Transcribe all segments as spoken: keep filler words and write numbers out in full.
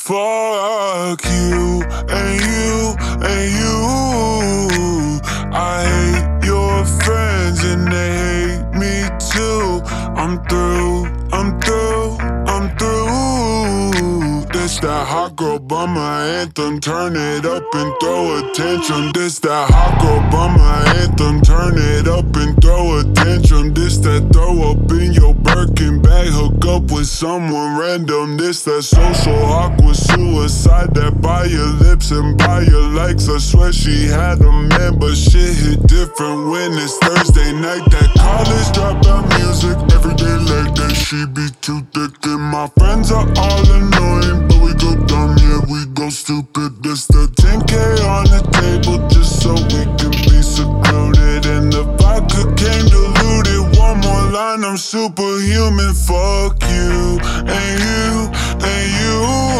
Fuck you and you and you. I hate your friends and they hate me too. I'm through, I'm through, I'm through. This that hot girl bummer anthem. Turn it up and throw a tantrum. This that hot girl bummer anthem. Turn it up and throw a tantrum. This that throw up in your Birkin bag. Hook up with someone random. This that social awkward suicide. That by your lips and by your likes. I swear she had a man, but shit hit different when it's Thursday night. That college dropout music every day like that. She be too thick and my friends are all annoying, but we go dumb, yeah, we go stupid. This the ten K on the table just so we can be secluded. And the vodka came diluted. One more line, I'm superhuman. Fuck you and you and you.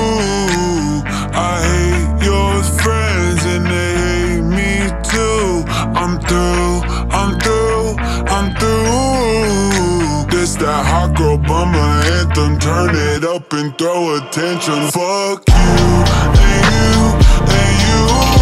I hate your friends and they hate me too. I'm through, I'm through, I'm through. This that hot girl bummer anthem. Turn it up and throw a tantrum. Fuck you and you and you.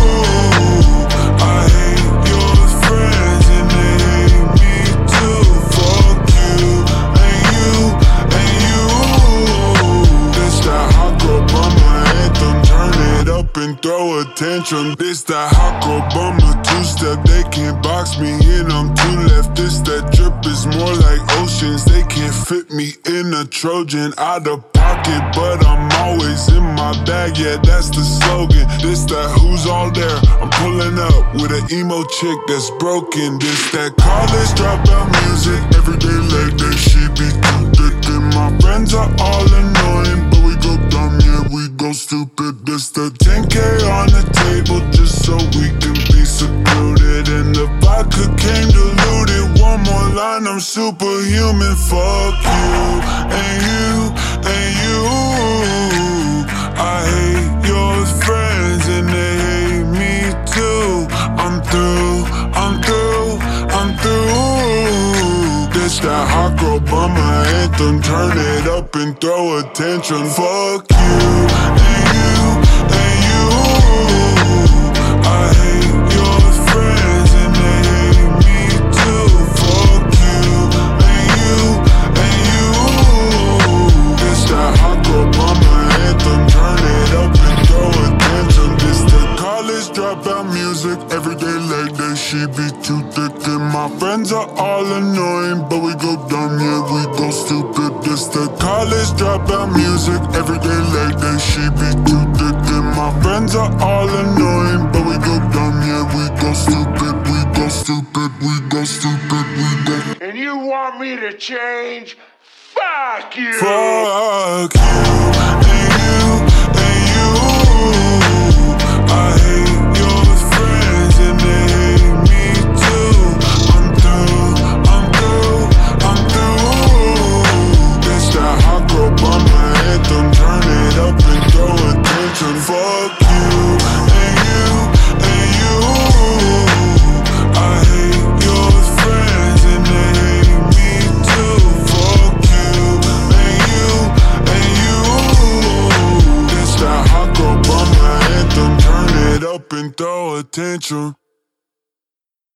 I hate your friends and they hate me too. Fuck you and you and you. This that hot girl bummer anthem. Turn it up and throw a tantrum. This that hot girl bummer two-step. They can't box me in, I'm too left. This that drip is more like oceans. They can't fit me in a Trojan. Out of pocket, but I'm always in my bag. Yeah, that's the slogan. This that who's all there. I'm pulling up with an emo chick that's broken. This that college dropout music every day like that. She be too thick and my friends are all annoying, but we go dumb, yeah, we go stupid. This the ten K on the table just so we can be secluded. And the vodka came diluted. One more line, I'm superhuman. Fuck you and you and you. I hate your friends and they hate me too. I'm through, I'm through, I'm through. This that hot girl bummer anthem. Turn it up and throw a tantrum. Fuck you and you and you. I hate your friends and they hate me too. Fuck you and you and you. This that hot girl bummer anthem. Turn it up and throw a tantrum. This the college dropout music every day like that. She be too thick and my friends are all annoying, but we go dumb, yeah, we go stupid. This the college dropout music every day like that. She be too thick and my friends are all annoying, but we go dumb, yeah, we go stupid, we go stupid, we go stupid, we go. And you want me to change? Fuck you! Fuck you and you and you. I hate your friends and they hate me too. I'm through, I'm through, I'm through. This that hot girl bummer anthem. Turn it up and throw a tantrum. Fuck you and you and you. I hate your friends and they hate me too. Fuck you and you and you. This that hot girl bummer anthem. Turn it up and throw a tantrum.